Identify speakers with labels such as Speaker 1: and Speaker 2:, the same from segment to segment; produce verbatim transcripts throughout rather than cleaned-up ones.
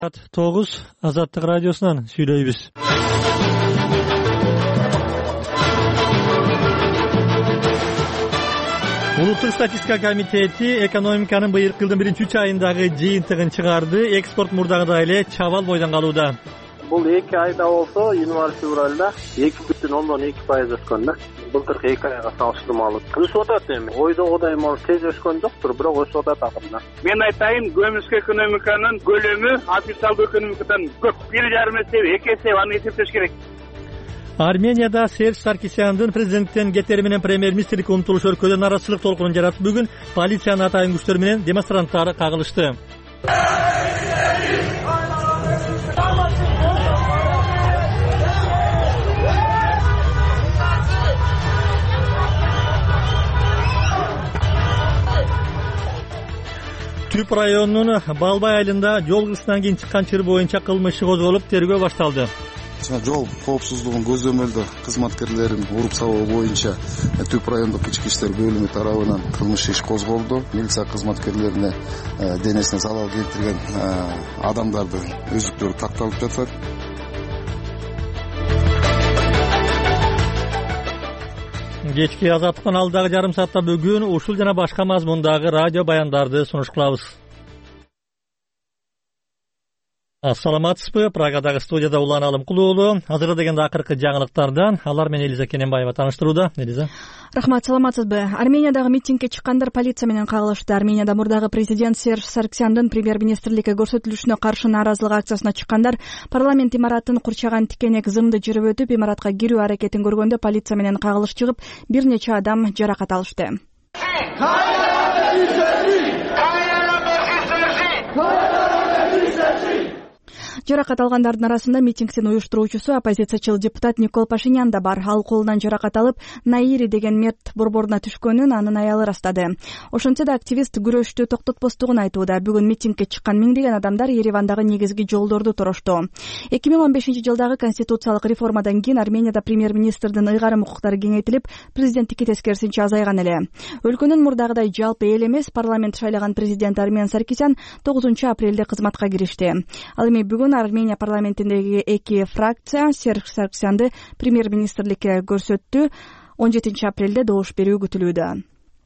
Speaker 1: тогуз Азаттык радиосунан сүйлөйбүз. Улуттук статистика комитети экономиканын быйылкы жылдын биринчи үч айындагы жыйынтыгын чыгарды. Экспорт мурдагыдай эле чабал бойдон калууда.
Speaker 2: Бул эки айда болсо, январь-февралда эки бүтүн ондон эки пайыз өскөн да. Былтыркы эки айга салыштырмалуу. Өсүп атат эми. Ойдогудай может тез өскөн жоктур, бирок өсүп атат акырында. Мен айтайын, көмүскө экономиканын көлөмү официалдуу экономикадан көп. бир жарым эсе, эки эсе аны эсептеш керек.
Speaker 1: Арменияда Серж Саркисяндын президенттен кетери менен премьер-министрликке умтулуш өлкөдө нараачылык толкунун жаратып, бүгүн полициянын атайын күчтөр менен демонстранттар кагылышты. Түп районунун Балбай айылында жол кырсынан кийин чыккан чыр боюнча кылмыш иши козголуп, тергөө башталды.
Speaker 3: Жол коопсуздугун көзөмөлдөө кызматкерлерин уруп сабоо боюнча Түп райондук ички иштер бөлүмү тарабынан кылмыш иш козголду. Милиция кызматкерлерине денесине залал келтирген адамдардын өзүктөрү такталып жатат.
Speaker 1: Кечки Азаттыктан алдагы жарым саатта бүгүн ушул жана башка мазмундагы радио баяндарды сунуш кылабыз. Ассаламатсызбы? Прагадагы студияда Улан Алымкулуулу. Азыр дегенде акыркы жаңылыктардан алар менен Элиза Кененбаева тааныштырууда. Элиза.
Speaker 4: Рахмат, саламатсызбы? Армениядагы митингге чыккандар полиция менен кагылышты. Арменияда мурдагы президент Серж Саркисяндын премьер-министрликке көрсөтүлүшүнө каршы нааразылык акциясына чыккандар парламент имаратын курчаган тикенек зымды жырып өтүп, имаратка кирүү аракетин көргөндө полиция менен кагылыш чыгып, бир нече адам жаракат алышты. Жаракат алгандардын арасында митингдин уюштуруучусу оппозициячыл депутат Никол Пашинян да бар. Ал колунан жаракат алып, Наири деген мерт борборуна түшкөнүн анын аялы ырастады. Ошентсе да активист күрөштү токтотпостугун айтууда. Бүгүн митингге чыккан миңдеген адамдар Еревандагы негизги жолдорду торошту. эки миң он бешинчи жылдагы конституциялык реформадан кийин Арменияда премьер-министрдин ыйгарым укуктары кеңейтилип, президенттикке тескерисинче азайган эле. Өлкөнүн мурдагыдай жалпы эл эмес парламент шайлаган президент Армен Саркисян тогузунчу апрелде кызматка киришти. Ал эми бүгүн Армения парламентиндеги эки фракция Серж Саркисянды премьер-министрликке көрсөттү. он жетинчи апрелде добуш берүү күтүлүүдө.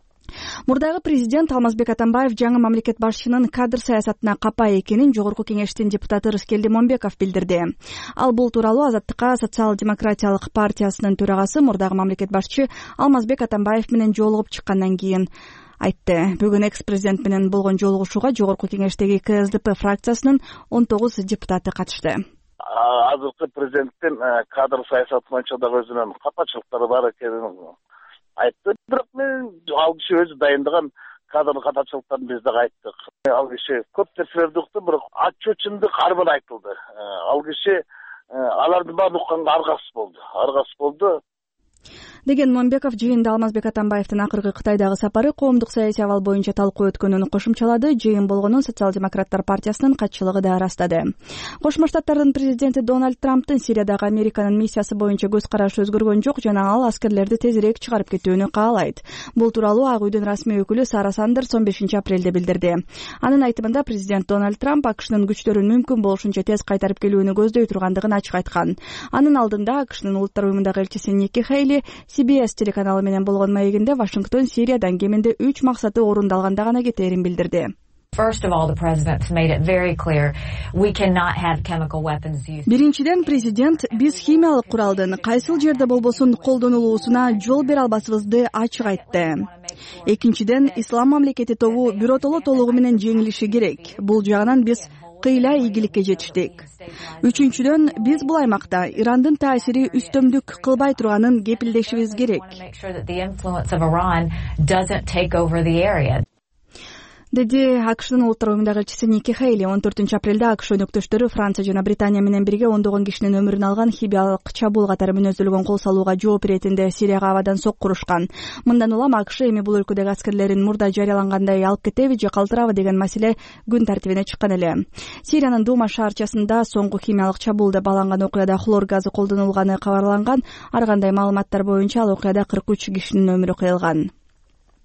Speaker 4: Мурдагы президент Алмазбек Атамбаев жаңы мамлекет башчынын кадр саясатына капа экенин Жогорку кеңештин депутаты Рыскелди Момбеков билдирди. Ал бул тууралуу Азаттыкка социал-демократиялык партиясынын төрагасы мурдагы мамлекет башчы Алмазбек Атамбаев менен жолугуп чыккандан кийин айтты. Бүгүн экс-президент менен болгон жолугушууга Жогорку кеңештеги ка эс дэ пэ фракциясынын он тогуз депутаты катышты.
Speaker 2: Азыркы президенттин кадр саясаты боюнча дагы өзүнүн катачылыктары бар экенин айтты. Бирок мен ал киши өзү дайындаган кадр катачылыктарын биз дагы айттык. Ал киши көп нерселерди укту, бирок ачуучундук арбын айтылды. Ал киши алардын баарын укканга аргасыз болду. Аргасыз болду.
Speaker 4: Деген Момбеков жыйында Алмазбек Атамбаевдин акыркы Кытайдагы сапары коомдук саясий абал боюнча талкуу өткөнүн кошумчалады. Жыйын болгонун социал-демократтар партиясынын катчылыгы да ырастады. Кошмо Штаттардын президенти Дональд Трамптын Сириядагы Американын миссиясы боюнча көз карашы өзгөргөн жок жана ал аскерлерди тезирээк чыгарып кетүүнү каалайт. Бул тууралуу Ак үйдүн расмий өкүлү Сара Сандерс он бешинчи апрелде билдирди. Анын айтымында президент Дональд Трамп АКШнын күчтөрүн мүмкүн болушунча тез кайтарып келүүнү көздөй тургандыгын ачык айткан. Анын алдында АКШнын улуттар уюмундагы элчиси Ники Хейли си би эс телеканалы менен болгон маегинде Вашингтон Сириядан кеминде үч максаты орундалганда гана кетээрин билдирди. Биринчиден, президент биз химиялык куралдын кайсыл жерде болбосун колдонулуусуна жол бере албасыбызды ачык айтты. Экинчиден, ислам мамлекети тобу биротоло толугу менен жеңилиши керек. Бул жагынан биз кыйла ийгиликке жетиштик. Үчүнчүдөн, биз бул аймакта Ирандын таасири үстөмдүк кылбай турганын кепилдешибиз керек. Деди АКШнын улуттар уюмундагы элчиси Ники Хейли. он төртүнчү апрелде АКШ өнөктөштөрү Франция жана Британия менен бирге ондогон кишинин өмүрүн алган химиялык чабуул катары мүнөздөлгөн кол салууга жооп иретинде Сирияга абадан сокку урушкан. Мындан улам АКШ эми бул өлкөдөгү аскерлерин мурда жарыялангандай алып кетеби же калтырабы деген маселе күн тартибине чыккан эле. Сириянын Дума шаарчасында соңку химиялык чабуулда баланган окуяда хлор газы колдонулганы кабарланган. Ар кандай маалыматтар боюнча ал окуяда кырк үч кишинин өмүрү кыйылган.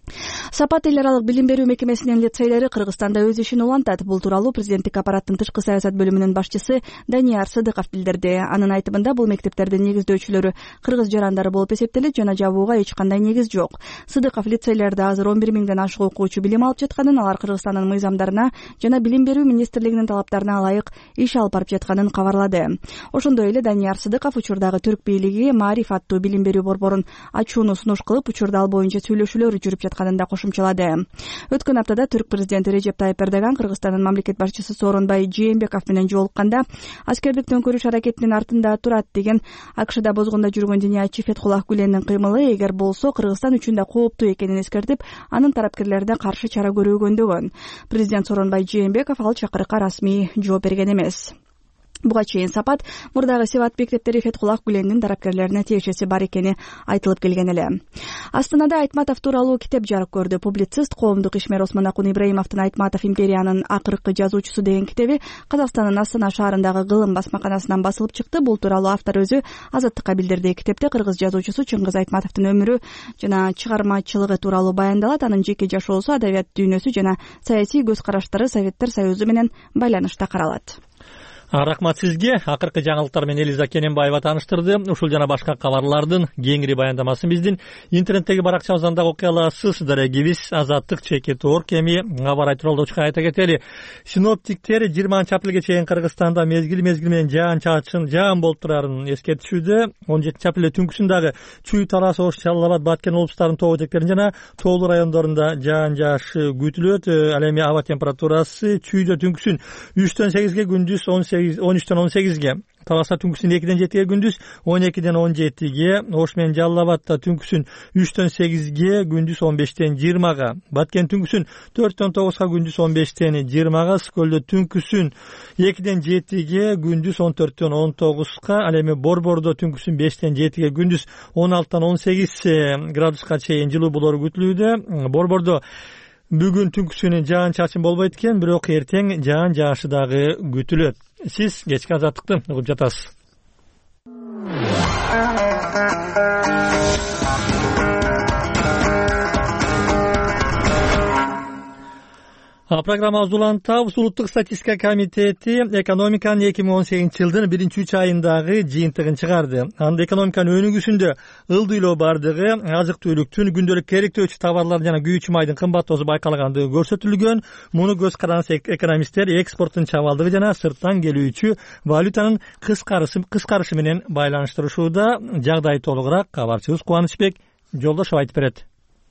Speaker 4: Сапат эл аралык билим берүү мекемесинин лицейлери Кыргызстанда өз ишин улантат. Бул тууралуу президенттик аппараттын тышкы саясат бөлүмүнүн башчысы Данияр Сыдыков билдирди. Анын айтымында бул мектептердин негиздөөчүлөрү кыргыз жарандары болуп эсептелет жана жабууга эч кандай негиз жок. Сыдыков лицейлерде азыр он бир миңден ашык окуучу билим алып жатканын, алар Кыргызстандын мыйзамдарына жана билим берүү министрлигинин талаптарына ылайык иш алып барып жатканын кабарлады. Ошондой эле Данияр Сыдыков учурдагы түрк бийлиги Маариф аттуу билим берүү борборун ачууну сунуш кылып, учурда ал боюнча сүйлөшүүлөр жүрүп жатканын да кошумчалады. Өткөн аптада түрк президенти Режеп Тайып Эрдоган Кыргызстандын мамлекет башчысы Сооронбай Жээнбеков менен жолукканда аскердик төңкөрүш аракетинин артында турат деген АКШда бозгондо жүргөн диниячы Фетхуллах Гүлендин кыймылы эгер болсо Кыргызстан үчүн да кооптуу экенин эскертип, анын тарапкерлерине каршы чара көрүүгө үндөгөн. Президент Сооронбай Жээнбеков ал чакырыкка расмий жооп берген эмес. Буга чейин Сапат мурдагы Севат мектептери Фетхуллах Гүлендин тарапкерлерине тиешеси бар экени айтылып келген эле. Астанада Айтматов тууралуу китеп жарык көрдү. Публицист, коомдук ишмер Осмонакун Ибраимовдун «Айтматов империянын акыркы жазуучусу» деген китеби Казакстандын Астана шаарындагы Кылым басмаканасынан басылып чыкты. Бул тууралуу автор өзү Азаттыкка билдирди. Китепте кыргыз жазуучусу Чыңгыз Айтматовдун өмүрү жана чыгармачылыгы тууралуу баяндалат. Анын жеке жашоосу, адабият дүйнөсү жана саясий көз караштары Советтер Союзу менен байланышта каралат.
Speaker 1: Рахмат сизге. Акыркы жаңылыктар менен Элиза Кененбаева тааныштырды. Ушул жана башка кабарлардын кеңири баяндамасын биздин интернеттеги баракчабыздан да окуй аласыз. Дарегибиз Азаттык чекит орг. Эми кабар айтылуучу айта кетели. Синоптиктер жыйырманчы апрелге чейин Кыргызстанда мезгил мезгил менен жаан чачын жаан болуп турарын эскертишүүдө. он жетинчи апрелде түнкүсүндагы Чүй, Тарас, Ош, Жалал Абад, Баткен облустарынын тоо этектерин жана тоолуу райондорунда жаан жаашы күтүлөт. Ал эми аба температурасы Чүйдө түнкүсүн үчтөн сегизге, күндүз он үчтөн он сегизге, Таласта түнкүсүн экиден жетиге, күндүз он экиден он жетиге, Ош менен Жалал Абадта түнкүсүн үчтөн сегизге, күндүз он бештен жыйырмага, Баткен түнкүсүн төрттөн тогузга, күндүз он бештен жыйырмага, Скөлдө түнкүсүн экиден жетиге, күндүз он төрттөн он тогузга, ал эми Борбордо түнкүсүн бештен жетиге, күндүз он алтыдан он сегиз градуска чейин жылуу болору күтүлүүдө. Борбордо бүгүн түнкүсүн жаан чачын болбойт экен, бирок эртең жаан жаашы дагы күтүлөт. Сиз кечки Азаттыкты угуп жатасыз. Программабызды улантабыз. Улуттук статистика комитети экономиканын эки миң он сегизинчи жылдын биринчи үч айындагы жыйынтыгын чыгарды. Анда экономиканын өнүгүүсүндө ылдыйлоо бардыгы, азык-түлүктүн, күндөлүк керектөөчү товарлар жана күйүүчү майдын кымбаттоосу байкалгандыгы көрсөтүлгөн. Муну көз караныс экономисттер экспорттун чабалдыгы жана сырттан келүүчү валютанын кыскарышы кыскарышы менен байланыштырышууда. Жагдай толугураак кабарчыбыз Кубанычбек Жолдошов айтып берет.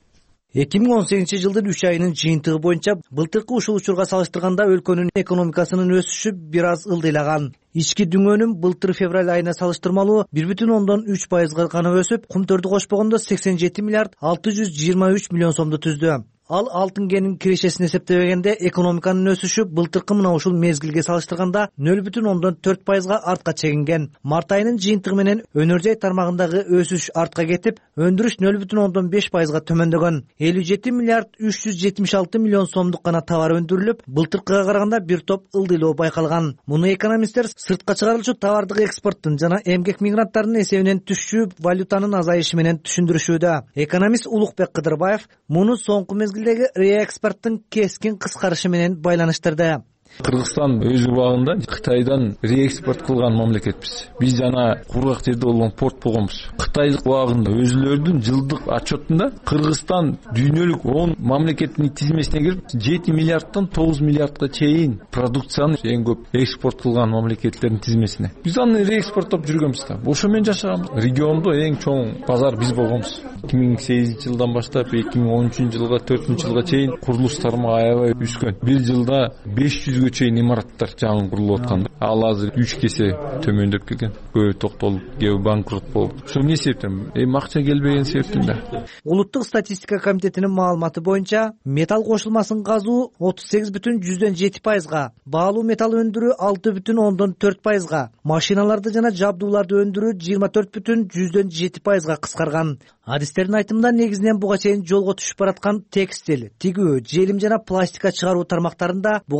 Speaker 5: эки миң он сегизинчи жылдын үч айынын жыйынтыгы боюнча былтыркы ушул учурга салыштырганда өлкөнүн экономикасынын өсүшү бир аз ылдыйлаган. Ички дүңөнүн былтыр февраль айына салыштырмалуу бир бүтүн ондон үч пайызга гана өсүп, кумтөрдү кошпогондо сексен жети миллиард алты жүз жыйырма үч миллион сомду түздү. Ал алтын кенин кирешесин эсептебегенде экономиканын өсүшү былтыркы мына ушул мезгилге салыштырганда нөл бүтүн ондон төрт пайызга артка чегинген. Март айынын жыйынтыгы менен өнөр жай тармагындагы өсүш артка кетип, өндүрүш нөл бүтүн ондон беш пайызга төмөндөгөн. элүү жети миллиард үч жүз жетимиш алты миллион сомдук гана товар өндүрүлүп, былтыркыга караганда бир топ ылдыйлоо байкалган. Муну экономисттер сыртка чыгарылчу товардык экспорттун жана эмгек мигранттарынын эсебинен түшчү валютанын азайышы менен түшүндүрүшүүдө. Экономист Улукбек Кыдырбаев муну соңку мезгилдеги реэкспорттун кескин кыскарышы менен байланыштырды.
Speaker 6: Кыргызстан өз убагында Кытайдан реэкспорт кылган мамлекетпиз. Биз жана кургак жерде болгон порт болгонбуз. Кытайдык убагында өзүлөрүнүн жылдык отчетунда Кыргызстан дүйнөлүк он мамлекеттин тизмесине кирип жети миллиарддан тогуз миллиардга чейин продукцияны эң көп экспорт кылган мамлекеттердин тизмесине. Биз аны реэкспорттоп жүргөнбүз да. Ошо менен жашаганбыз. Региондо эң чоң базар биз болгонбуз. эки миң сегизинчи жылдан баштап эки миң он үчүнчү жылга төртүнчү жылга чейин курулуш тармагы аябай өскөн. Бир жылда беш жүзгө чейин имараттар жаңы курулуп аткан. Ал азыр үч кесе төмөндөп келген. Көбү токтолуп, кээ банкрот болуп. Ошол эмне себептен? Эми акча келбеген себептен да.
Speaker 5: Улуттук статистика комитетинин маалыматы боюнча, металл кошулмасын казуу отуз сегиз бүтүн жүздөн жети пайызга, баалуу металл өндүрүү алты бүтүн ондон төрт пайызга, машиналарды жана жабдууларды өндүрүү жыйырма төрт бүтүн жүздөн жети пайызга кыскарган. Адистердин айтымында негизинен буга чейин жолго түшүп бараткан текстиль, тигүү, желим жана пластика чыгаруу тармактарында буга чейинки жана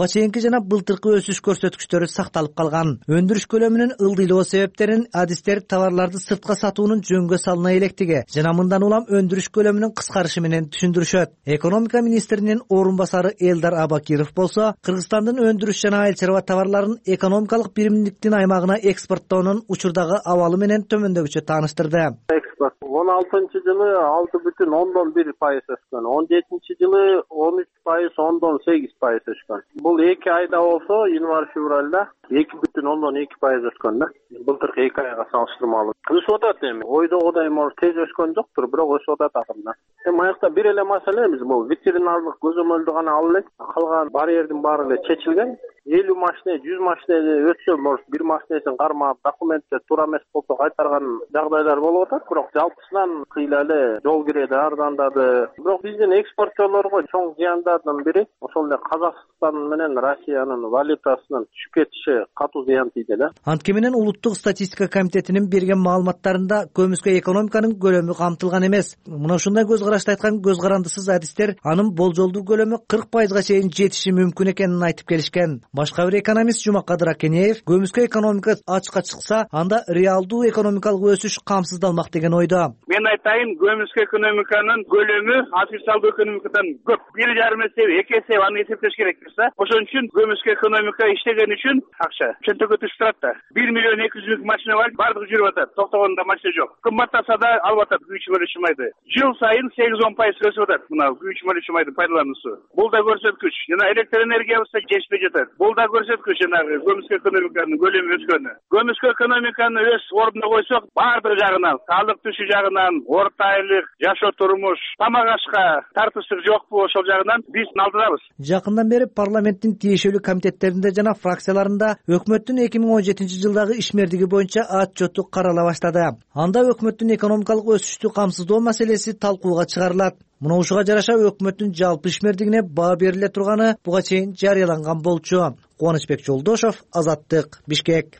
Speaker 5: жана былтыркы өсүш көрсөткүчтөрү сакталып калган. Өндүрүш көлөмүнүн ылдыйлоо себептерин адистер товарларды сыртка сатуунун жөнгө салына электиги жана мындан улам өндүрүш көлөмүнүн кыскарышы менен түшүндүрүшөт. Экономика министринин орун басары Элдар Абакиров болсо Кыргызстандын өндүрүш жана айыл чарба товарларын экономикалык биримдиктин аймагына экспорттоонун учурдагы абалы менен төмөндөгүчө тааныштырды.
Speaker 7: Экспорт он алтынчы жылы алты бүтүн ондон бир пайыз өскөн, он жетинчи жылы он үч пайыз ондон сегиз пайыз өскөн. Бул эки айда болсо январь февралда эки бүтүн ондон эки пайыз өскөн да. Былтыркы эки айга салыштырмалуу. Өсүп атат эми. Ойдогудай может тез өскөн жоктур, бирок өсүп атат акырында. Эми аякта бир эле маселе эмес, бул ветеринардык көзөмөлдү гана алып элек, калган барьердин баары эле чечилген. элүү машина, жүз машина өтсө, может бир машинасын кармап, документте туура эмес болсо кайтарган жагдайлар болуп атат, бирок жалпысынан кыйла эле жол киреди, ардандады. Бирок биздин экспортчолорго чоң зыяндардын бири ошол эле Казакстан менен Россиянын валютасынын түшүп кетиши катуу зыян тийди эле.
Speaker 5: Антке менен Улуттук статистика комитетинин берген маалыматтарында көмүскө экономиканын көлөмү камтылган эмес. Мына ушундай көз карашты айткан көз карандысыз адистер анын болжолдуу көлөмү кырк пайызга чейин жетиши мүмкүн экенин айтып келишкен. Башка бир экономист Жумакадыр Акенеев көмүскө экономика ачыкка чыкса, анда реалдуу экономикалык өсүш камсыздалмак деген ойдо.
Speaker 8: Мен айтайын, көмүскө экономиканын көлөмү официалдуу экономикадан көп. бир жарым эсе, эки эсе аны эсептеш керек болса, ошон үчүн көмүскө экономика иштеген үчүн акча чөнтөккө түшүп турат да. бир миллион эки жүз миң машина бар, бардыгы жүрүп атат. Токтогондо машина жок. Кымбаттаса да алып атат күйүүчү мөлөчү майды. Жыл сайын сегиз он пайыз өсүп атат мына күйүүчү мөлөчү майды пайдалануусу. Бул да көрсөткүч. Жана электр энергиябыз да жетишпей жатат. Бул да көрсөткүч, жанагы көмүскө экономиканын көлөмү өскөнү. Көмүскө экономиканы өз ордуна койсок, бардык жагынан, салык түшү жагынан, орто айлык, жашоо турмуш, тамак ашка тартыштык жокпу, ошол жагынан биз алдыдабыз.
Speaker 5: Жакындан бери парламенттин тиешелүү комитеттеринде жана фракцияларында өкмөттүн эки миң он жетинчи жылдагы ишмердиги боюнча отчетту карала баштады. Анда өкмөттүн экономикалык өсүштү камсыздоо маселеси талкууга чыгарылат. Мына ушуга жараша өкмөттүн жалпы ишмердигине баа бериле турганы буга чейин жарыяланган болчу. Кубанычбек Жолдошов, Азаттык, Бишкек.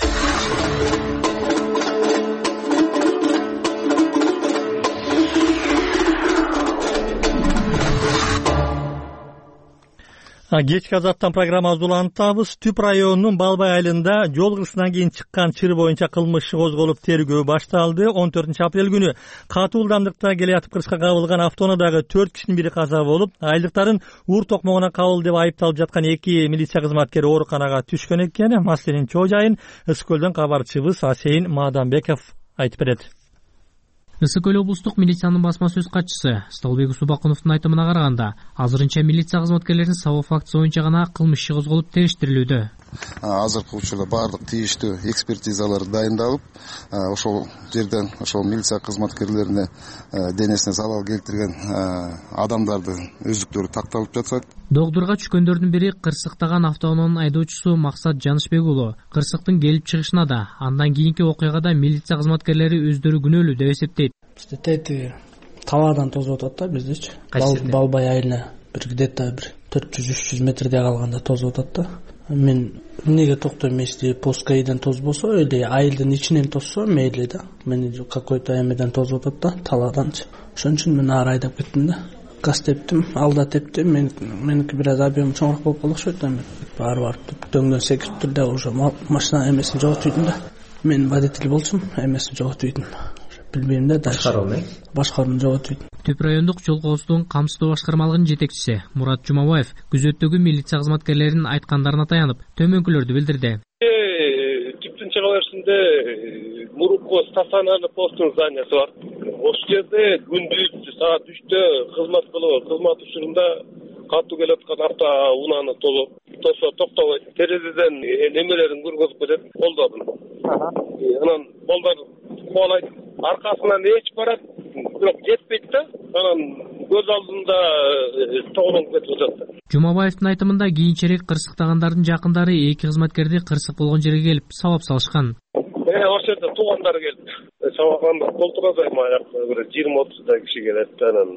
Speaker 1: Кечки Азаттан программабызды улантабыз. Түп районунун Балбай айылында жол кырсынан кийин чыккан чыр боюнча кылмыш иши козголуп тергөө башталды. он төртүнчү апрель күнү катуу ылдамдыкта келе жатып кырсыкка кабылган автоунаадагы төрт кишинин бири каза болуп, айылдыктарын уур токмогуна кабыл деп айыпталып жаткан эки милиция кызматкери ооруканага түшкөн экен. Маселенин чоо жайын Ысык көлдөн кабарчыбыз Асейин Маданбеков айтып берет.
Speaker 9: Ысык көл облустук милициянын басма сөз катчысы Столбек Субакуновдун айтымына караганда, азырынча милиция кызматкерлеринин сабоо фактысы боюнча гана кылмыш иши козголуп териштирилүүдө.
Speaker 3: Азыркы учурда баардык тийиштүү экспертизалар дайындалып, ошол жерден ошол милиция кызматкерлерине денесине залал келтирген адамдардын өздүктөрү такталып жатат.
Speaker 9: Догдурга түшкөндөрдүн бири кырсыктаган автоунаанын айдоочусу Максат Жанышбек уулу. Кырсыктын келип чыгышына да, андан кийинки окуяга милиция кызматкерлери өздөрү күнөөлүү деп эсептейт.
Speaker 10: Бизде тети талаадан тозуп атат да биздечи. Балбай айылына бир где-то бир төрт жүз үч жүз метрдей калганда тозуп атат да. Мен эмнеге токтойм, если плоскойден тозбосо или айылдын ичинен тозсо мейли да. Мен какой-то эмеден тозуп атат да, талааданчы. Ошон үчүн мен ары айдап кеттим да. Газ тептим, алда тептим, мен меники бир аз объем чоңураак болуп калды окшойт да. Мен баары барып дөңдөн секирип турда уже машина эмесин жоготуйдум да. Мен водитель болсум, эмесин жоготуйдум. Билбейм да, башкарууну башкарууну жоготуйдум.
Speaker 9: Түп райондук жол коопсуздугун камсыздоо башкармалыгынын жетекчиси Мурат Жумабаев күзөттөгү милиция кызматкерлеринин айткандарына таянып, төмөнкүлөрдү билдирди.
Speaker 11: Түптүн чыга беришинде мурунку стационарный посттун зданиясы бар. Ошол жерде күндүз саат үчтө кызмат кылып, кызмат учурунда катуу келаткан автоунааны толуп, тосо токтобойт. Терезеден немелерин көргөзүп кетет, болдорун. Анан болдор кубалайт, аркасынан ээчип барат, бирок жетпейт да. Анан көз алдында тоголонуп кетип жатат.
Speaker 9: Жумабаевдин айтымында кийинчерээк кырсыктагандардын жакындары эки кызматкерди кырсык болгон жерге келип сабап салышкан.
Speaker 11: Э, ошол жерде туугандары келип сабаганда колтуразайм аякта бир жыйырма отуздай киши келет, анан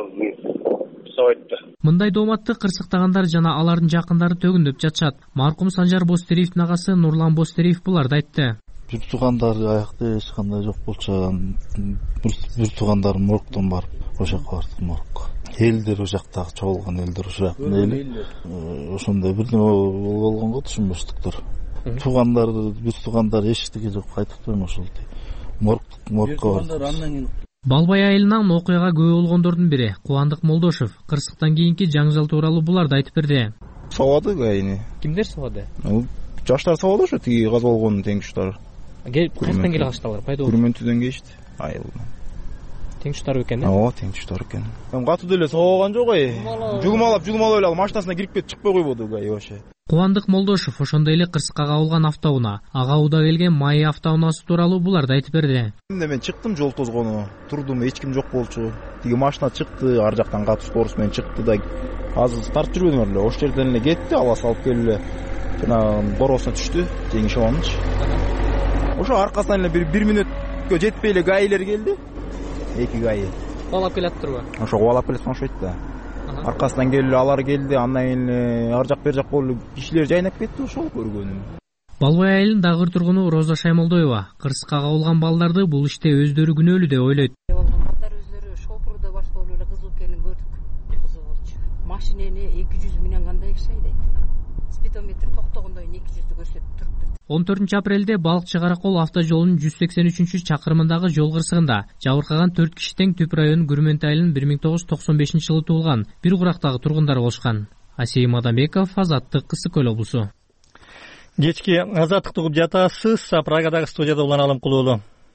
Speaker 11: сабайт да.
Speaker 9: Мындай дооматты кырсыктагандар жана алардын жакындары төгүндөп жатышат. Маркум Санжар Бостериевдин агасы Нурлан Бостериев буларды айтты.
Speaker 12: Бир туугандары аякта эч кандай жок болчу, бир туугандары моргдон барып ошол жака бардык, морг. элдер жактагы чогулган элдер ушак эли ошондой бирдеме болгон го түшүнбөстүктөр. Туугандар, биз туугандар эчтеке жок, айтыптайм ошол моргко бардык.
Speaker 9: Балбай айылынан окуяга күбө болгондордун бири Кубандык Молдошев кырсыктан кийинки жаңжал тууралуу буларды айтып берди.
Speaker 13: Сабады гайни.
Speaker 9: Кимдер сабады?
Speaker 13: Жаштар сабады ошо тиги газ болгон теңкүчтөр.
Speaker 9: Кырсыктан келе калыштылар, пайда болду.
Speaker 13: Күрмөнтүдөн келишти айылдан.
Speaker 9: Теңкүчтөр экен, э?
Speaker 13: Ооба, теңкүчтөр экен. Катуу деле сабаган жок ай. Жугумалап, жугумалап эле машинасына кирип кетип чыкпай койбоду гай вообще.
Speaker 9: Кубандык Молдошев ошондой эле кырсыкка кабылган автоунаа, ага уда келген Майы автоунаасы тууралуу буларды айтып берди.
Speaker 13: Мен чыктым жол тозгону, турдум, эч ким жок болчу. Тиги машина чыкты, ар жактан катуу скорость менен чыкты да азыр тартып жүрбөдүм эле. Ош жерден эле кетти, ала салып келип эле жана боросуна түштү, жеңиш алганчы. Ошо аркасынан эле бир мүнөткө жетпей эле гаилер келди. Эки гаи.
Speaker 9: Кубалап келатырбы?
Speaker 13: Ошо кубалап келаткан ошойт да. Аркасынан келип алар келди, андан кийин ар жак бер жак болуп кишилер жайнап кетти, ошол көргөнүм.
Speaker 9: Балбай айылынын дагыр тургуну Роза Шаймолдоева кырсыкка кабылган балдарды бул иште өздөрү күнөөлүү деп ойлойт.
Speaker 14: Балдар өздөрү шопурда башка болуп эле кызыл экенин көрдүк. Кызыл болчу. Машинени эки жүз менен кандай киши айдайт? Спидометр токтогондой эки жүздү көрсөтүп туруптур.
Speaker 9: он төртүнчү апрелде Балыкчы Каракол автожолунун жүз сексен үчүнчү чакырымындагы жол кырсыгында жабыркаган төрт киши тең Түп районунун Күрмөнт айылынын бир миң тогуз жүз токсон бешинчи жылы туулган бир курактагы тургундар болушкан. Асейим Адамбеков, Азаттык, Кысык Көл облусу.
Speaker 1: Кечки Азаттыкты угуп жатасыз. Прагадагы студияда Улан Алымкулуулу.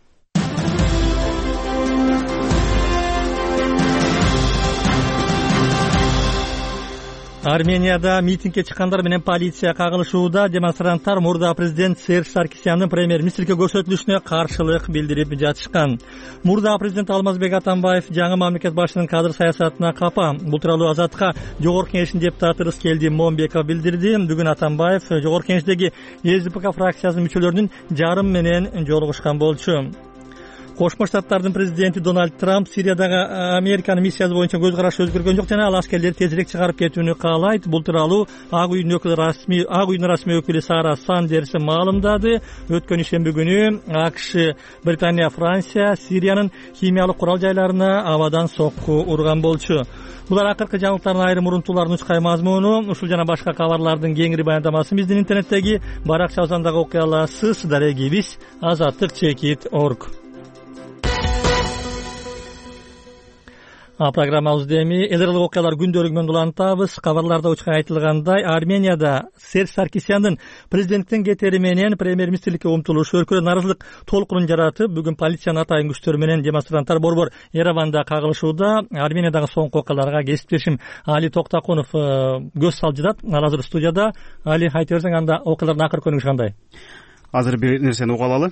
Speaker 1: Арменияда митингге чыккандар менен полиция кагылышууда. Демонстранттар мурда президент Серж Саркисяндын премьер-министрге көрсөтүлүшүнө каршылык билдирип жатышкан. Мурда президент Алмазбек Атамбаев жаңы мамлекет башчынын кадр саясатына капа. Бул тууралуу Азаттыкка Жогорку Кеңештин депутаты Рыскелди Момбеков билдирди. Бүгүн Атамбаев Жогорку Кеңештеги Е З П К фракциясынын мүчөлөрүнүн жарым менен жолугушкан болчу. Кошмо Штаттардын президенти Дональд Трамп Сириядагы Американын миссиясы боюнча көз карашы өзгөргөн жок жана ал аскерлерди тезирээк чыгарып кетүүнү каалайт. Бул тууралуу Ак үйдүн өкүлү расмий Ак үйдүн расмий өкүлү Сара Сандерс маалымдады. Өткөн ишемби күнү А К Ш, Британия, Франция Сириянын химиялык курал жайларына абадан сокку урган болчу. Булар акыркы жаңылыктардын айрым урунтууларынын учкай мазмуну. Ушул жана башка кабарлардын кеңири баяндамасын биздин интернеттеги баракча абзандагы окуя аласыз. Дарегибиз азаттык чекит точка орг. Программабызды эми эл аралык окуялар күндөлүгү менен улантабыз. Кабарларда учкай айтылгандай, Арменияда Серж Саркисяндын президенттин кетери менен премьер-министрликке умтулушу өлкөдө нааразылык толкунун жаратып, бүгүн полициянын атайын күчтөрү менен демонстранттар борбор Ереванда кагылышууда. Армениядагы соңку окуяларга кесиптешим Али Токтакунов көз салып жатат. Ал азыр студияда. Али, айта берсең, анда окуялардын акыркы өнүгүшү кандай?
Speaker 15: Азыр бир нерсени уга алалы.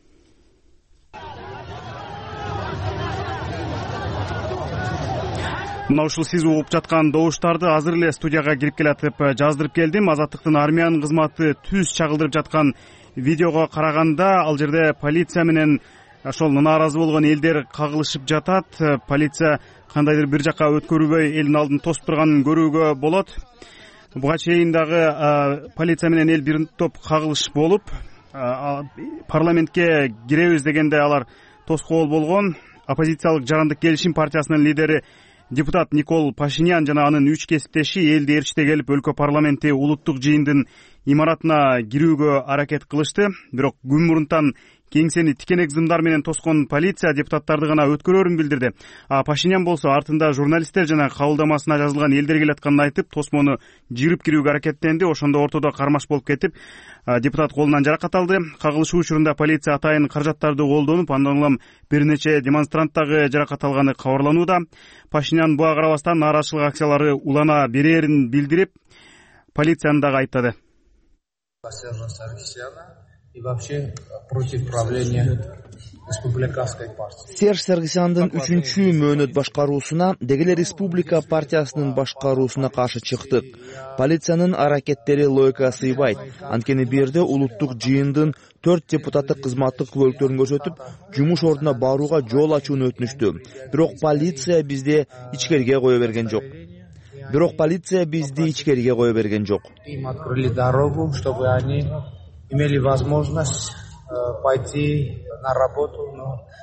Speaker 15: Мына ушул сиз угуп жаткан добуштарды азыр эле студияга кирип келатып жаздырып келдим. Азаттыктын армиянын кызматы түз чагылдырып жаткан видеого караганда ал жерде полиция менен ошол нааразы болгон элдер кагылышып жатат. Полиция кандайдыр бир жакка өткөрүлбөй элдин алдын тосуп турганын көрүүгө болот. Буга чейин дагы полиция менен эл бир топ кагылыш болуп, парламентке киребиз дегенде алар тоскоол болгон. Оппозициялык Жарандык келишим партиясынын лидери депутат Никол Пашинян жана анын үч кесиптеши элди ээрчите келип өлкө парламенти улуттук жыйындын имаратына кирүүгө аракет кылышты. Бирок күн мурунтан кеңсени тикенек зымдар менен тоскон полиция депутаттарды гана өткөрөрүн билдирди. А Пашинян болсо артында журналисттер жана кабылдамасына жазылган элдер келатканын айтып, тосмону жырып кирүүгө аракеттенди. Ошондо ортодо кармаш болуп кетип, депутат колунан жаракат алды. Кагылышуу учурунда полиция атайын каражаттарды колдонуп, андан улам бир нече демонстрант дагы жаракат алганы кабарланууда. Пашинян буга карабастан нааразычылык акциялары улана берерин билдирип, полицияны дагы айыптады.
Speaker 16: И вообще против правления республиканской партии.
Speaker 17: Серж Саркисяндын үчүнчү мөөнөт башкаруусуна, деги эле республика партиясынын башкаруусуна каршы чыктык. Полициянын аракеттери логикага сыйбайт. Анткени берде улуттук жыйындын төрт депутаттык кызматтык күбөлүктөрүн көрсөтүп, жумуш ордуна барууга жол ачууну өтүнүштү. Бирок полиция бизди ичкериге кое берген жок. Бирок полиция бизди ичкериге кое берген жок.
Speaker 16: Им открыли дорогу, чтобы они имели возможность э, пойти на работу, но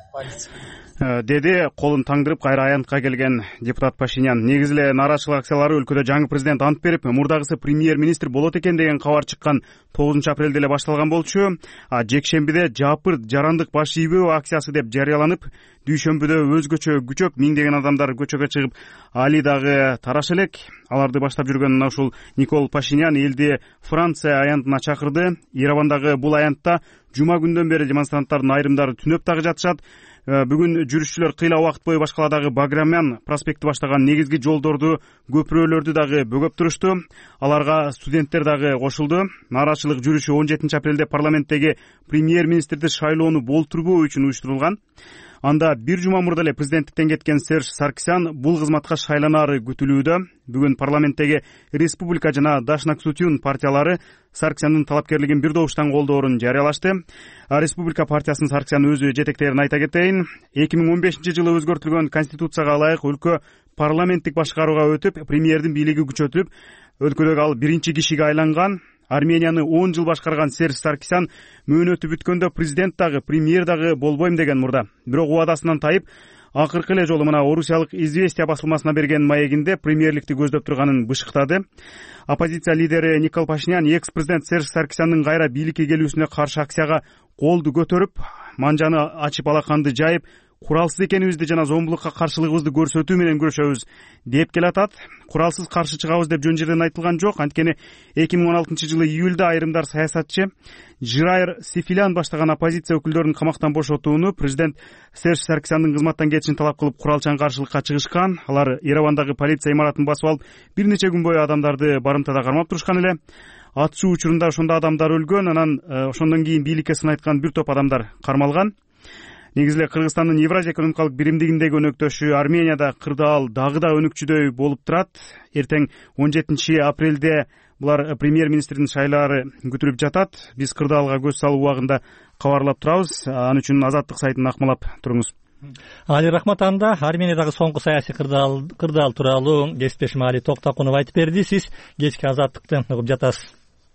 Speaker 15: деди колун таңдырып кайра аянтка келген депутат Пашинян. Негизи эле нааразычылык акциялары өлкөдө жаңы президент ант берип, мурдагысы премьер министр болот экен деген кабар чыккан тогузунчу апрелде эле башталган болчу. А жекшембиде жапырт жарандык баш ийбөө акциясы деп жарыяланып, дүйшөмбүдө өзгөчө күчөп миңдеген адамдар көчөгө чыгып, али дагы тараш элек. Аларды баштап жүргөн мына ушул Никол Пашинян элди Франция аянтына чакырды. Еревандагы бул аянтта жума күндөн бери демонстранттардын айрымдары түнөп дагы жатышат. Бүгүн жүрүшчүлөр кыйла убакыт бою башкаладагы Баграмян проспекти баштаган негизги жолдорду, көпүрөлөрдү дагы бөгөп турушту. Аларга студенттер дагы кошулду. Нааразычылык жүрүшү он жетинчи апрелде парламенттеги премьер министрди шайлоону болтурбоо үчүн уюштурулган. Анда бир жума мурда эле президенттиктен кеткен Серж Саркисян бул кызматка шайланары күтүлүүдө. Бүгүн парламенттеги Республика жана Дашнак Сутюн партиялары Саркисяндын талапкерлигин бир добуштан колдоорун жарыялашты. Республика партиясынын Саркисян өзү жетектерин айта кетейин. эки миң он бешинчи жылы өзгөртүлгөн конституцияга ылайык өлкө парламенттик башкарууга өтүп, премьердин бийлиги күчөтүлүп, өлкөдөгү ал биринчи кишиге айланган. Арменияны он жыл башкарган Серж Саркисян мөөнөтү бүткөндө президент дагы, премьер дагы болбойм деген мурда. Бирок убадасынан тайып, акыркы эле жолу мына орусиялык Известия басылмасына берген маегинде премьерликти көздөп турганын бышыктады. Оппозиция лидери Никол Пашинян экс-президент Серж Саркисяндын кайра бийликке келүүсүнө каршы акцияга колду көтөрүп, манжаны ачып алаканды жайып, куралсыз экенибизди жана зомбулукка каршылыгыбызды көрсөтүү менен күрөшөбүз деп келатат. Куралсыз каршы чыгабыз деп жөн жерден айтылган жок. Анткени эки миң он алтынчы жылы июлда айрымдар саясатчы Жирайр Сифилян баштаган оппозиция өкүлдөрүн камактан бошотууну, президент Серж Саркисяндын кызматтан кетишин талап кылып куралчан каршылыкка чыгышкан. Алар Еревандагы полиция имаратын басып алып, бир нече күн бою адамдарды барымтада кармап турушкан эле. Атышуу учурунда ошондо адамдар өлгөн, анан ошондон кийин бийликке сын айткан бир топ адамдар кармалган. Негизи эле Кыргызстандын Евразия экономикалык биримдигиндеги өнөктөшү Арменияда кырдаал дагы да өнүкчүдөй болуп турат. Эртең он жетинчи апрелде булар премьер министрдин шайлаары күтүлүп жатат. Биз кырдаалга көз салуу убагында кабарлап турабыз. Аны үчүн Азаттык сайтын акмалап туруңуз.
Speaker 1: Али рахмат. Анда Армениядагы соңку саясий кырдаал кырдаал тууралуу кесиптешим Али Токтакунов айтып берди. Сиз кечки Азаттыкты угуп жатасыз.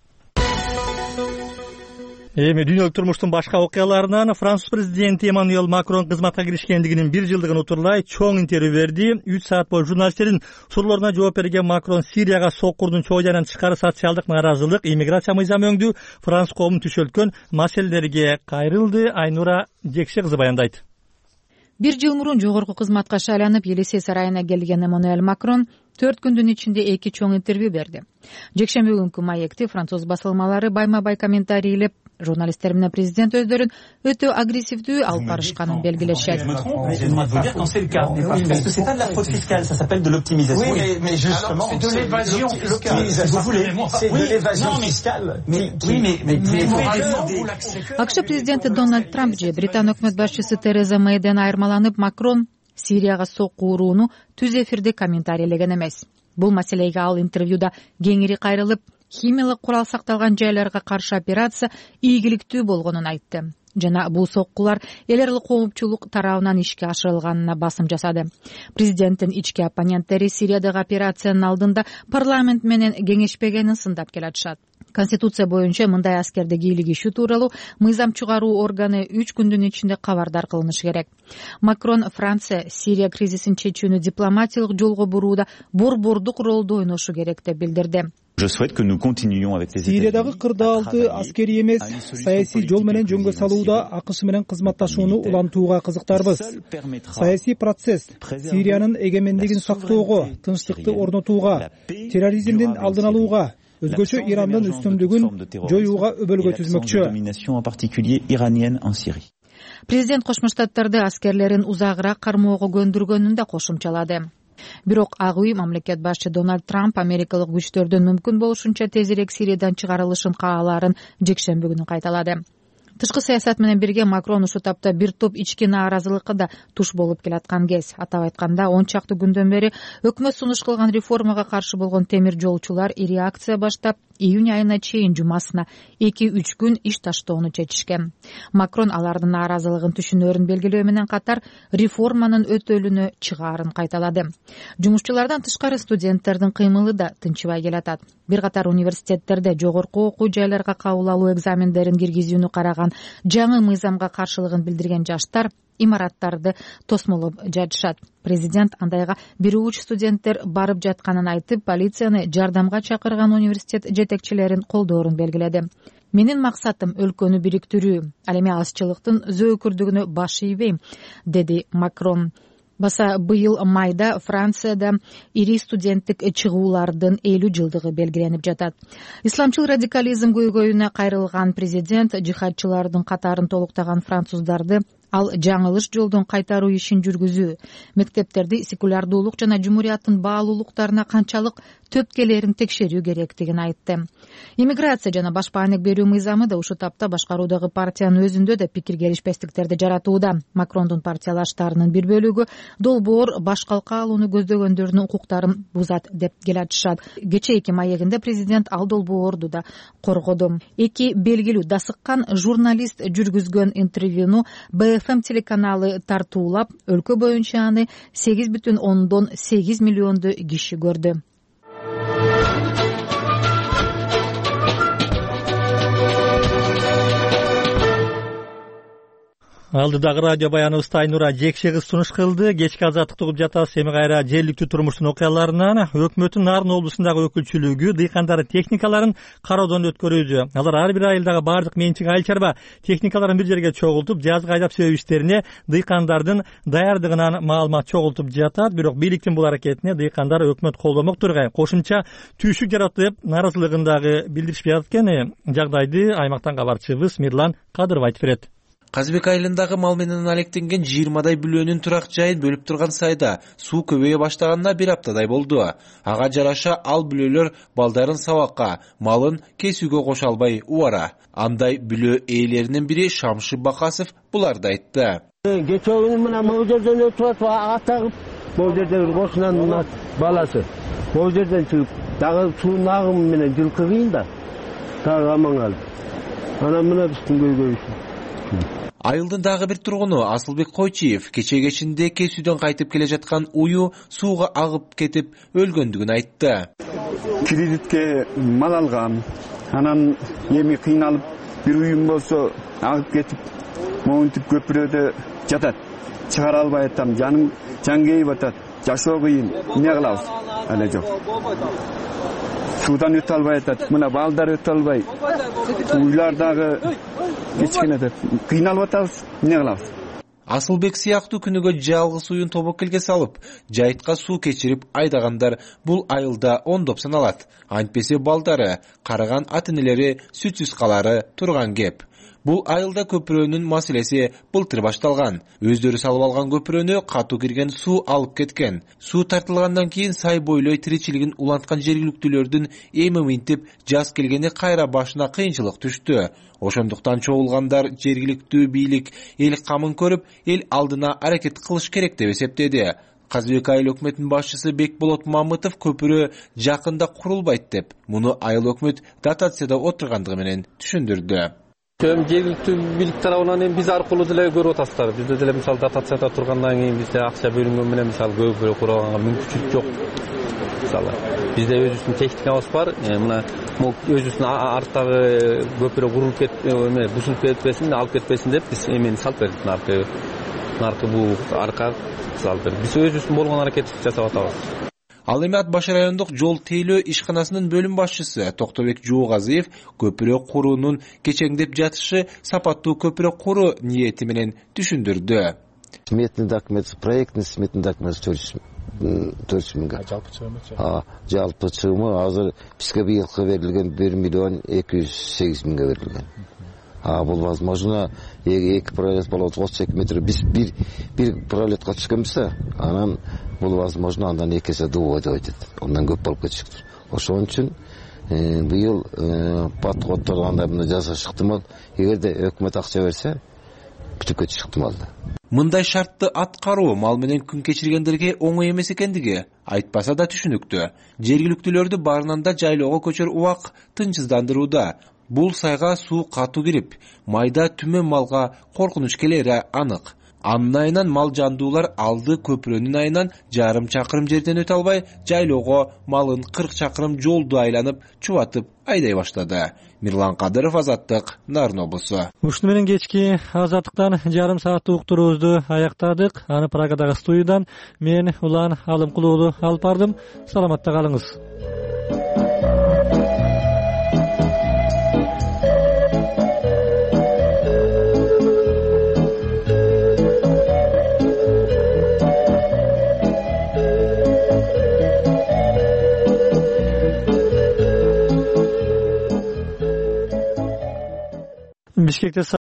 Speaker 1: Эми дүйнөлүк турмуштун башка окуяларынан Француз президенти Эммануэль Макрон кызматка киришкендигинин бир жылдыгын утурлай чоң интервью берди. үч саат бою журналисттердин суроолоруна жооп берген Макрон Сирияга соккурдун чоодайынан тышкары социалдык нааразылык, иммиграция мыйзамы өңдүү, Франц коомун түшөлткөн маселелерге кайрылды. Айнура Жекше кызы баяндайт.
Speaker 18: Бир жыл мурун жогорку кызматка шайланып, Елисей сарайына келген Эммануэль Макрон төрт күндүн ичинде эки чоң интервью берди. Жекшемби күнкү маекти француз басылмалары байма-бай комментарийлеп, журналисттер менен президент өздөрүн өтө агрессивдүү алып барышканын белгилешет. АКШ президенти Дональд Трамп же Британ өкмөт башчысы Тереза Мэйден айырмаланып, Макрон Сирияга сокку урууну түз эфирде комментарийлеген эмес. Бул маселеге ал интервьюда кеңири кайрылып, химиялык курал сакталган жайларга каршы операция ийгиликтүү болгонун айтты. Жана бул соккулар эл аралык коопчулук тарабынан ишке ашырылганына басым жасады. Президенттин ички оппоненттери Сириядагы операциянын алдында парламент менен кеңешпегенин сындап келатышат. Конституция боюнча мындай аскерди кийлигишүү тууралуу мыйзам чыгаруу органы үч күндүн ичинде кабардар кылынышы керек. Макрон Франция Сирия кризисин чечүүнү дипломатиялык жолго бурууда борбордук ролду ойношу керек деп билдирди.
Speaker 19: Сириядагы кырдаалды аскерий эмес, саясий жол менен жөнгө салууда АКШ менен кызматташууну улантууга кызыктарбыз. Саясий процесс Сириянын эгемендигин сактоого, тынчтыкты орнотууга, терроризмдин алдын алууга, өзгөчө Ирандын үстүмдүгүн жоюуга өбөлгө түзмөкчү.
Speaker 18: Президент Кошмо Штаттарды аскерлерин узагыраак кармоого көндүргөнүн да кошумчалады. Бирок ак үй мамлекет башчы Дональд Трамп америкалык күчтөрдүн мүмкүн болушунча тезирээк Сириядан чыгарылышын каалаарын жекшемби күнү кайталады. Тышкы саясат менен бирге Макрон ушул тапта бир топ ички нааразылыкка да туш болуп келаткан кез. Атап айтканда, он чакты күндөн бери өкмөт сунуш кылган реформага каршы болгон темир жолчулар ири акция баштап, июнь айына чейин жумасына эки үч күн иш таштоону чечишкен. Макрон алардын нааразылыгын түшүнөөрүн белгилөө менен катар реформанын өтөлүнө чыгаарын кайталады. Жумушчулардан тышкары студенттердин кыймылы да тынчыбай келатат. Бир катар университеттерде жогорку окуу жайларга кабыл алуу экзамендерин киргизүүнү караган жаңы мыйзамга каршылыгын билдирген жаштар имараттарды тосмолоп жатышат. Президент андайга бир уч студенттер барып жатканын айтып, полицияны жардамга чакырган университет жетекчилерин колдоорун белгиледи. Менин максатым өлкөнү бириктирүү, ал эми азчылыктын зөөкүрдүгүнө баш ийбейм, деди Макрон. Баса быйыл майда Францияда ири студенттик чыгуулардын элүү жылдыгы белгиленип жатат. Исламчыл радикализм көйгөйүнө кайрылган президент жихадчылардын катарын толуктаган француздарды ал жаңылыш жолдон кайтаруу ишин жүргүзүү, мектептерди секулярдуулук жана жумурияттын баалуулуктарына канчалык төпкелерин текшерүү керектигин айтты. Иммиграция жана башпа аанек берүү мыйзамы да ушул тапта башкаруудагы партиянын өзүндө да пикир келишпестиктерди жаратууда. Макрондун партиялаштарынын бир бөлүгү долбоор баш калка алууну көздөгөндөрдүн укуктарын бузат деп келатышат. Кечээ эки маегинде президент ал долбоорду да коргоду. Эки белгилүү дасыккан журналист жүргүзгөн интервьюну Б Ф М телеканалы тартуулап, өлкө боюнча аны сегиз бүтүн ондон сегиз миллионду киши көрдү.
Speaker 1: Алдыдагы радио баяныбызда Айнура Жекше кыз сунуш кылды. Кечки азаттыкты угуп жатабыз. Эми кайра жергиликтүү турмуштун окуяларынан. Өкмөттүн Нарын облусундагы өкүлчүлүгү дыйкандары техникаларын кароодон өткөрүүдө. Алар ар бир айылдагы бардык менчик айыл чарба техникаларын бир жерге чогултуп, жазгы айдап себүү иштерине дыйкандардын даярдыгынан маалымат чогултуп жатат. Бирок бийликтин бул аракетине дыйкандар өкмөт колдомок тургай кошумча түйшүк жаратып, деп нааразылыгын дагы билдиришип жатат экен. Жагдайды аймактан кабарчыбыз Мирлан Кадыров айтып берет.
Speaker 20: Казыбек айылындагы мал менен алектенген жыйырмадай бүлөнүн турак жайын бөлүп турган сайда суу көбөйө баштаганына бир аптадай болду. Ага жараша ал бүлөлөр балдарын сабакка, малын кесүүгө кошо албай убара. Андай бүлө ээлеринин бири Шамшы Бакасов буларды айтты.
Speaker 21: Кечээ күнү мына могу жерден өтүп атып, ага тагып, могу жерден кошунанын баласы. Могу жерден чыгып, дагы суунун агымы менен жылкы кыйын да. Дагы аман калды. Анан мына биздин көйгөйүбүз.
Speaker 20: Айылдын дагы бир тургуну Асылбек Койчиев кечээ кечинде кесүүдөн кайтып келе жаткан уyu сууга агып кетип өлгөндүгүн айтты.
Speaker 22: Кредитке мал алгам, анан эми кыйналып бир уюм болсо агып кетип, монтип көпүрөдө жатат. Чыгара албай атам, жаным жан кейип атат. Жашоо кыйын, эмне кылабыз? Эле жок. Судан өтө албай атат, мына балдар өтө албай. Уйлар дагы кечкене деп кыйналып атабыз, эмне кылабыз?
Speaker 20: Асылбек сыяктуу күнүгө жалгыз уюн тобокелге салып, жайтка суу кечирип айдагандар бул айылда ондоп саналат. Антпесе балдары, карыган ата-энелери сүтсүз калары турган кеп. Бул айылда көпүрөнүн маселеси былтыр башталган. Өздөрү салып алган көпүрөнү катуу кирген суу алып кеткен. Суу тартылгандан кийин сай бойлой тиричилигин уланткан жергиликтүүлөрдүн эми минтип жаз келгени кайра башына кыйынчылык түштү. Ошондуктан чогулгандар жергиликтүү бийлик эл камын көрүп, эл алдына аракет кылыш керек деп эсептеди. Казыбек айыл өкмөтүнүн башчысы Бекболот Мамытов көпүрө жакында курулбайт деп, муну айыл өкмөт дотацияда отургандыгы менен түшүндүрдү.
Speaker 23: Эми жергиликтүү бийлик тарабынан эми биз аркылуу деле көрүп атасыздар. Бизде деле мисалы дотацияда тургандан кийин бизде акча бөлүнгөн менен мисалы көпүрө курганга мүмкүнчүлүк жок. Мисалы бизде өзүбүздүн техникабыз бар. Мына өзүбүздүн арттагы көпүрө курулуп кетип, эме бузулуп кетпесин, алып кетпесин деп биз эмени салып бердик. Аркы, аркы бул арка салып бердик. Биз өзүбүздүн болгон аракетти жасап атабыз.
Speaker 20: Ал эми Ат баш райондук жол тейлөө ишканасынын бөлүм башчысы Токтобек Жуугазиев көпүрө куруунун кечеңдеп жатышы сапаттуу көпүрө куруу ниети менен түшүндүрдү.
Speaker 24: Сметный документ, проектный сметный документ төрт жүз миңге. Жалпы чыгымы? Жалпы чыгымы азыр бизге быйылкы берилген бир миллион эки жүз сегиз миңге берилген. А бул возможно эки пролет болот отуз эки метр. Биз бир бир пролетка түшкөнбүз, анан бул возможно андан эки эсе дубой деп айтат. Ондан көп болуп кетишиктир. Ошон үчүн быйыл подходдор андай мына жасаш ыктымал. Эгерде өкмөт акча берсе, бүтүп кетиш ыктымал да.
Speaker 20: Мындай шартты аткаруу мал менен күн кечиргендерге оңой эмес экендиги айтпаса да түшүнүктүү. Жергиликтүүлөрдү баарынан да жайлоого көчөр убак тынчсыздандырууда. Бул сайга суу катуу кирип, майда түмөн малга коркунуч келери анык. Анын айынан мал жандуулар алды көпүрөнүн айынан жарым чакырым жерден өтө албай, жайлоого малын кырк чакырым жолду айланып, чубатып айдай баштады. Мирлан Кадыров, Азаттык, Нарын облусу.
Speaker 1: Ушуну менен кечки Азаттыктан жарым сааттык уктуруубузду аяктадык. Аны Прагадагы студиядан мен Улан Алымкулуулу алып бардым. Саламатта калыңыз. Бишкекте